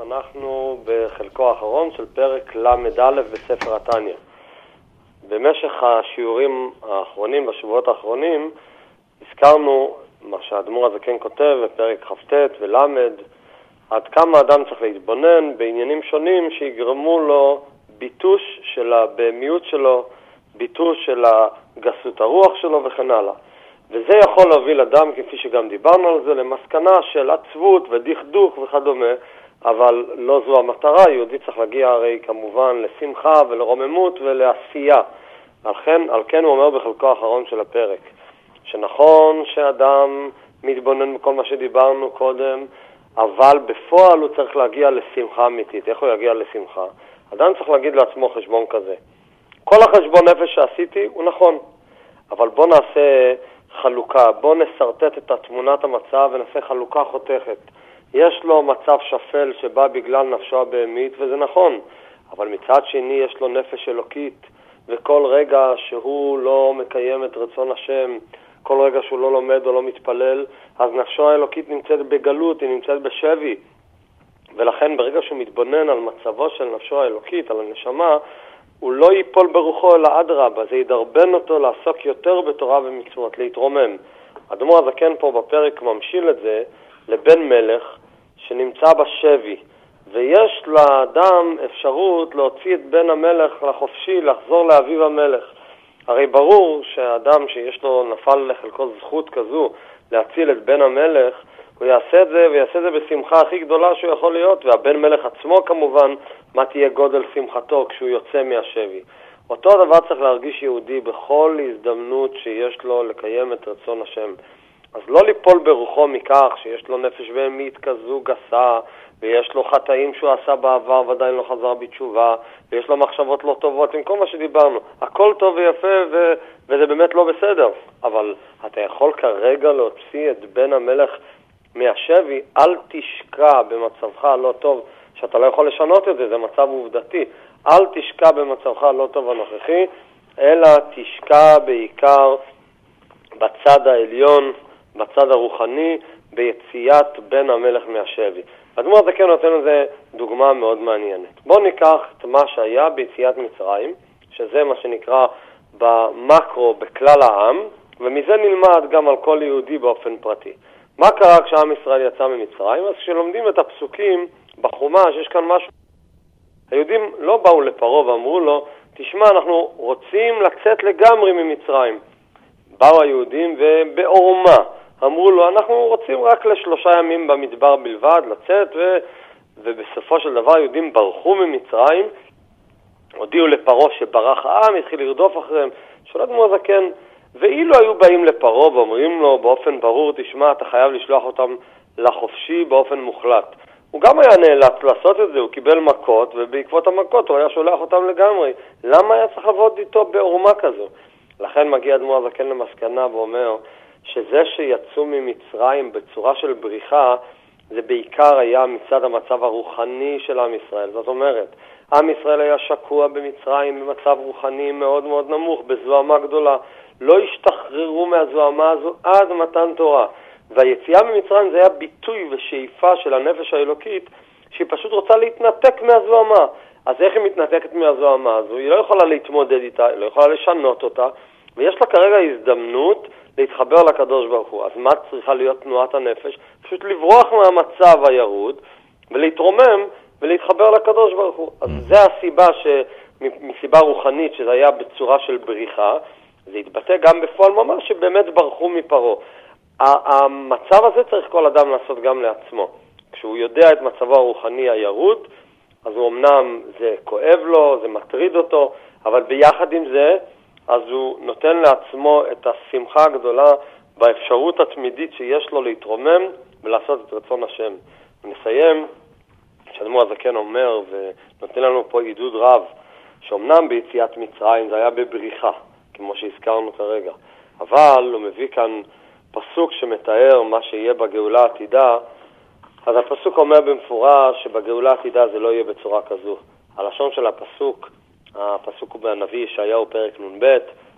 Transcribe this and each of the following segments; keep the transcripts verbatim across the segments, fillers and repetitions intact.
אנחנו בחלקו האחרון של פרק למד א' בספר התניא. במשך השיעורים האחרונים, בשבועות האחרונים, הזכרנו מה שהאדמו"ר הזקן כותב בפרק כ"ט ולמד, עד כמה אדם צריך להתבונן בעניינים שונים שיגרמו לו ביטוש של הבהמיות שלו, ביטוש של הגסות הרוח שלו וכן הלאה. וזה יכול להוביל אדם, כפי שגם דיברנו על זה, למסקנה של עצבות ודכדוך וכדומה, אבל לא זו המטרה. יהודי צריך להגיע הרי כמובן לשמחה ולרוממות ולעשייה. על כן, על כן הוא אומר בחלקו האחרון של הפרק, שנכון שאדם מתבונן בכל מה שדיברנו קודם, אבל בפועל הוא צריך להגיע לשמחה אמיתית. איך הוא יגיע לשמחה? אדם צריך להגיד לעצמו חשבון כזה. כל החשבון נפש שעשיתי הוא נכון, אבל בוא נעשה חלוקה, בוא נסרטט את תמונת המצב ונעשה חלוקה חותכת. יש לו מצב שפל שבא בגלל נפשו הבהמית, וזה נכון, אבל מצד שני יש לו נפש אלוקית, וכל רגע שהוא לא מקיים את רצון השם, כל רגע שהוא לא לומד או לא מתפלל, אז נפשו האלוקית נמצאת בגלות, היא נמצאת בשבי. ולכן ברגע שהוא מתבונן על מצבו של נפשו האלוקית, על הנשמה, הוא לא ייפול ברוחו אלא אדרבה, זה ידרבן אותו לעסוק יותר בתורה ומצוות, להתרומם. האדמו"ר הזקן פה בפרק ממשיל את זה לבן מלך שנמצא בשבי, ויש לאדם אפשרות להוציא את בן המלך לחופשי, לחזור לאביו המלך. הרי ברור שהאדם שיש לו נפל לחלקו זכות כזו להציל את בן המלך, הוא יעשה את זה ויעשה את זה בשמחה הכי גדולה שהוא יכול להיות, והבן מלך עצמו כמובן, מה תהיה גודל שמחתו כשהוא יוצא מהשבי. אותו דבר צריך להרגיש יהודי בכל הזדמנות שיש לו לקיים את רצון השם. אז לא ליפול ברוחו מכך שיש לו נפש בהמית כזו גסה, ויש לו חטאים שהוא עשה בעבר ועדיין לא חזר בתשובה, ויש לו מחשבות לא טובות, עם כל מה שדיברנו. הכל טוב ויפה ו... וזה באמת לא בסדר. אבל אתה יכול כרגע להוציא את בן המלך מהשבי, אל תשקע במצבך לא טוב, שאתה לא יכול לשנות את זה, זה מצב עובדתי. אל תשקע במצבך לא טוב הנוכחי, אלא תשקע בעיקר בצד העליון, בצד הרוחני, ביציאת בן המלך מהשבי. האדמו"ר הזקן נותן לזה דוגמה מאוד מעניינת. בואו ניקח את מה שהיה ביציאת מצרים, שזה מה שנקרא במקרו, בכלל העם, ומזה נלמד גם על כל יהודי באופן פרטי. מה קרה כשעם ישראל יצא ממצרים? אז כשלומדים את הפסוקים בחומש, יש כאן משהו. היהודים לא באו לפרעה ואמרו לו, תשמע, אנחנו רוצים לצאת לגמרי ממצרים. באו היהודים ובעורמה אמרו לו, אנחנו רוצים רק לשלושה ימים במדבר בלבד לצאת, ו... ובסופו של דבר היהודים ברחו ממצרים, הודיעו לפרעה שברח העם, התחיל לרדוף אחריהם. שואל האדמו"ר הזקן, ואילו היו באים לפרעה ואומרים לו באופן ברור, תשמע, אתה חייב לשלוח אותם לחופשי באופן מוחלט. הוא גם היה נאלץ לעשות את זה, הוא קיבל מכות, ובעקבות המכות הוא היה שולח אותם לגמרי. למה היה צריך לעבוד איתו בעורמה כזו? לכן מגיע האדמו"ר הזקן למסקנה ואומר שזה שיצאו ממצרים בצורה של בריחה, זה בעיקר היה מצד המצב הרוחני של עם ישראל. זאת אומרת, עם ישראל היה שקוע במצרים במצב רוחני מאוד מאוד נמוך, בזוהמה גדולה. לא השתחררו מהזוהמה הזו עד מתן תורה. והיציאה ממצרים זה היה ביטוי ושאיפה של הנפש האלוקית, שהיא פשוט רוצה להתנתק מהזוהמה. אז איך היא מתנתקת מהזוהמה הזו? היא לא יכולה להתמודד איתה, היא לא יכולה לשנות אותה, ויש לה כרגע הזדמנות להתחבר לקדוש ברוך הוא. אז מה צריכה להיות תנועת הנפש? פשוט לברוח מהמצב הירוד, ולהתרומם ולהתחבר לקדוש ברוך הוא. אז זה הסיבה שמסיבה רוחנית שזה היה בצורה של בריחה, זה התבטא גם בפועל ממש שבאמת ברחו מפרעה. המצב הזה צריך כל אדם לעשות גם לעצמו. כשהוא יודע את מצבו הרוחני הירוד, אז הוא אמנם זה כואב לו, זה מטריד אותו, אבל ביחד עם זה, אז הוא נותן לעצמו את השמחה הגדולה באפשרות התמידית שיש לו להתרומם ולעשות את רצון השם. נסיים, שהאדמו"ר הזקן אומר ונותן לנו פה עידוד רב, שאומנם ביציאת מצרים זה היה בבריחה, כמו שהזכרנו כרגע, אבל הוא מביא כאן פסוק שמתאר מה שיהיה בגאולה העתידה. אז הפסוק אומר במפורש שבגאולה העתידה זה לא יהיה בצורה כזו. הלשון של הפסוק, הפסוק הוא בנביא ישעיהו פרק נ"ב,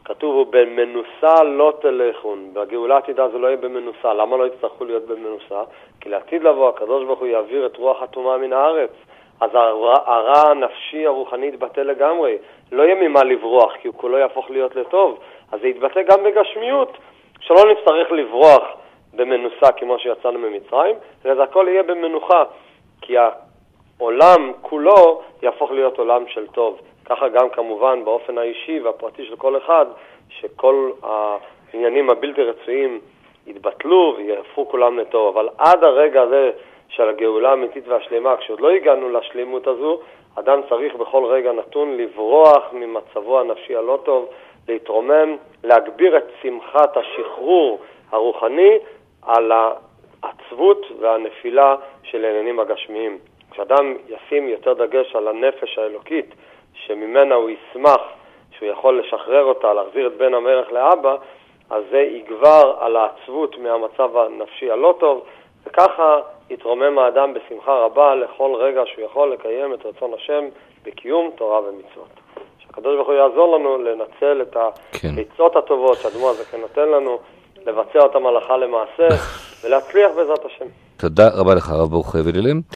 כתוב הוא במנוסה לא תלכון, בגאולה עתידה זה לא יהיה במנוסה. למה לא יצטרכו להיות במנוסה? כי לעתיד לבוא הקדוש ברוך הוא יעביר את רוח הטומאה מן הארץ, אז הרע, הרע הנפשי הרוחני יתבטא לגמרי, לא יהיה ממה לברוח כי הוא כולו יהפוך להיות לטוב, אז זה יתבטא גם בגשמיות, שלא נצטרך לברוח במנוסה כמו שיצאנו ממצרים, אלא זה הכל יהיה במנוחה, כי העולם כולו יהפוך להיות עולם של טוב. ככה גם כמובן באופן האישי והפרטי של כל אחד, שכל העניינים הבלתי רצויים יתבטלו ויהפכו כולם לטוב. אבל עד הרגע הזה של הגאולה האמיתית והשלמה, כשעוד לא הגענו לשלימות הזו, אדם צריך בכל רגע נתון לברוח ממצבו הנפשי הלא טוב, להתרומם, להגביר את שמחת השחרור הרוחני על העצבות והנפילה של העניינים הגשמיים. כשאדם ישים יותר דגש על הנפש האלוקית, שממנה הוא ישמח, שהוא יכול לשחרר אותה, להחזיר את בן המלך לאבא, אז זה יגבר על העצבות מהמצב הנפשי הלא טוב, וככה יתרומם האדם בשמחה רבה לכל רגע שהוא יכול לקיים את רצון השם בקיום תורה ומצוות. שהקדוש ברוך הוא יעזור לנו לנצל את המצוות הטובות שהאדמו"ר הזה כן נותן לנו, לבצע אותם הלכה למעשה ולהצליח בעזרת השם. תודה רבה לך הרב ברוך ולילם.